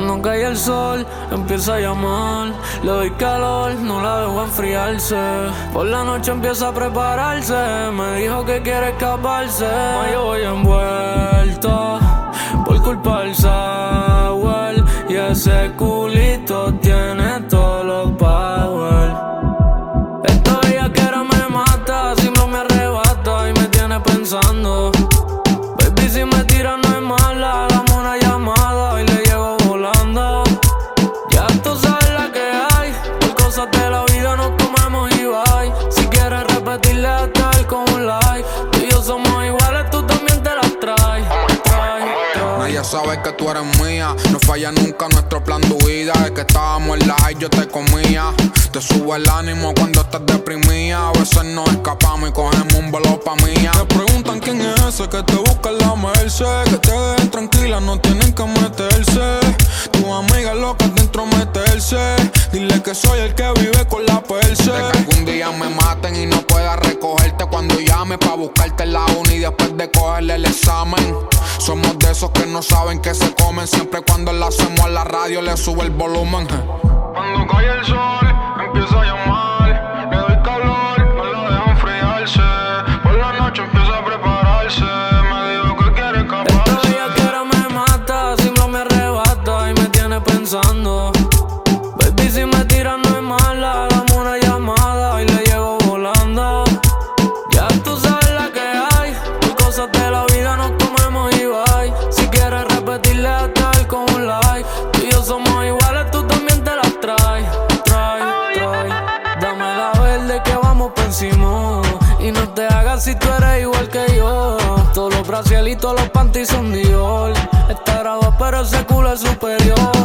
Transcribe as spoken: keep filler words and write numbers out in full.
Cuando cae el sol, empieza a llamar. Le doy calor, no la dejo enfriarse. Por la noche empieza a prepararse. Me dijo que quiere escaparse. Ma, yo voy envuelto por culpa del sour. Y ese culito tiene todos los power. Esta bellaquera me mata, siempre me arrebata y me tiene pensando. Baby, si me tira no es mala, dame una llamada y le llego volando. Ya tú sabes la que hay, por cosas de la vida nos comemos y bye. Si quieres repetirle hasta el con un like. Tú y yo somos iguales, tú también te las traes. Nadie sabe que tú eres mía. No falla nunca nuestro plan de huida. Es que estábamos en la high, yo te comía. Te sube el ánimo cuando estás deprimida. A veces nos escapamos y cogemos un vuelo pa' mía. Te preguntan quién es ese que te busca en la Merced. Que te dejen tranquila, no tienen que meterse. Tu amiga loca dentro meterse. Dile que soy el que vive con la perse. De que algún día me maten y no pueda recogerte cuando llame pa' buscarte en la uni después de cogerle el examen. Somos de esos que no saben que se comen. Siempre cuando lo hacemos a la radio le sube el volumen. Cuando cae el sol, empieza a llamar. Le doy calor, no la dejo enfriarse. Por la noche empieza a prepararse. Me dijo que quiere escaparse. Esta bellaquera me mata, siempre me arrebata y me tiene pensando. Baby, si me tira no es mala, dame una llamada y le llego volando. Ya tú sabes la que hay, por cosas de la vida nos comemos y bye. Si quieres repetirle hasta el con un like. Tú y yo somos iguales, tú también te las traes. Trae, trae, dame la verde que vamos por encima. Y no te hagas si tú eres igual que yo. Todos los bracielitos, los panties son Dior. Está grabado pero ese culo es superior.